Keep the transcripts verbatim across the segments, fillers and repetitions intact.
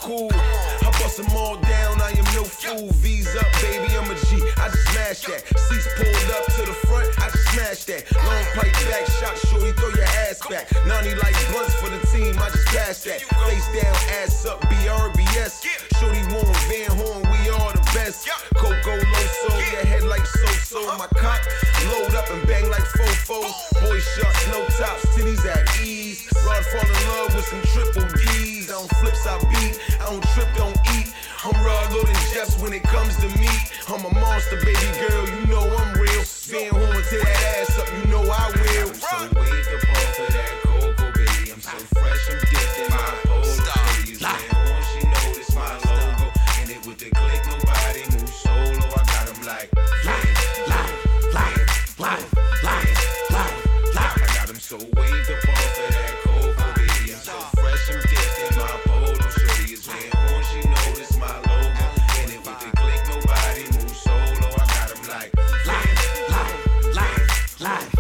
cool. I bust them all down, I am no fool. V's up, baby, I'm a G, I just smash that. Seats pulled up to the front, I just smash that. Long pipe back shot, shorty, throw your ass back. Nani like blunts for the team, I just pass that. Face down, ass up, B R B S. Shorty want Van Horn, we are the best. Coco Loso, your head like so-so. My cock load up and bang like fofos. Boy shots, no tops, titties at ease. Rod fall in love with some triple D's. I don't flips, I beat. I don't trip, don't eat. I'm raw loading jets when it comes to me. I'm a monster, baby girl, you know I'm real. Van Horn, tear that ass up, you know I will. I'm so waved up off of that Coco, baby. I'm so fresh, I'm dipped in my polo. Shorty is Van Horn, she noticed my logo. And it with the click, nobody move solo. I got them like live, live, live, live, live, live, live. I got them so waved up off of that Coco, baby. I'm so fresh, I'm dipped in my polo. Shorty is Van Horn, she noticed my logo. And it with the click, nobody move solo. I got them like live, live, live, live,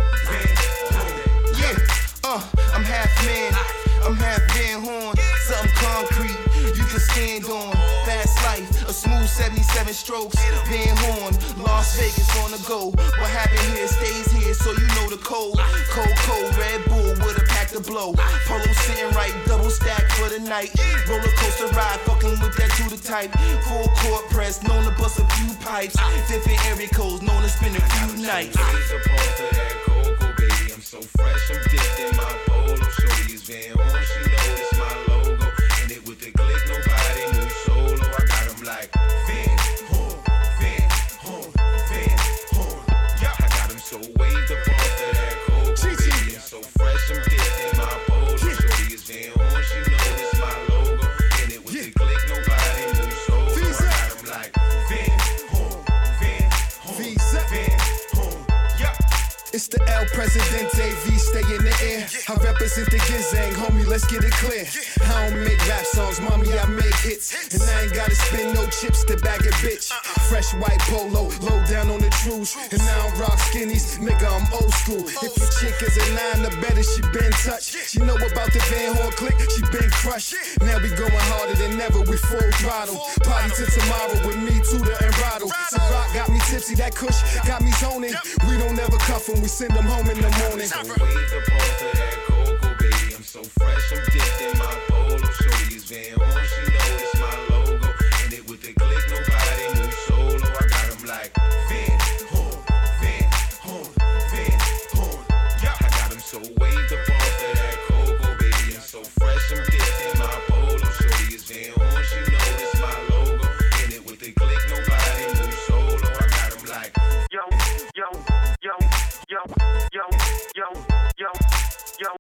live. Yeah, uh, I'm half man, I'm half Van Horn. Something concrete you can stand on. Fast life, a smooth seventy-seven strokes. Van Horn, Las Vegas on the go. What happened here stays here, so you know the code. Cold, cold, Red Bull with a pack to blow. Polo sitting right, double stack for the night. Roller coaster ride, fucking with that to the type. Full court press, known to bust a few pipes. Different area codes, known to spend a few nights. Waved up off of that Coco, baby. I'm so fresh, I'm dipped in my polo. Shorty is Van Horn, she noticed my logo. And it with the click, nobody move solo. I got them like Van Horn, Van Horn, Van Horn. Yeah, I got them so waved up off of that Coco, baby. I'm so fresh, I'm dipped in my polo. Shorty is Van Horn, she noticed my logo. And it with the click, nobody move solo. I got them like Van Horn, Van Horn, Van Horn. Yeah. It's the El Presidente, V stay in the air. I represent the Gizang, homie, let's get it clear. I don't make rap songs, mommy, I make hits. And I ain't gotta spend no chips to bag a bitch. Fresh white polo, low down on the truce. And I don't rock skinnies, nigga, I'm old school. If your chick is a nine, the better she been touched. She know about the Van Horn click, she been crushed. Now we going harder than ever, we full throttle. Party till tomorrow with me, Tudor and Rotto. Ciroc got me tipsy, that kush got me zoning. We don't ever cuff them, we send them home in the morning. So waved up off of that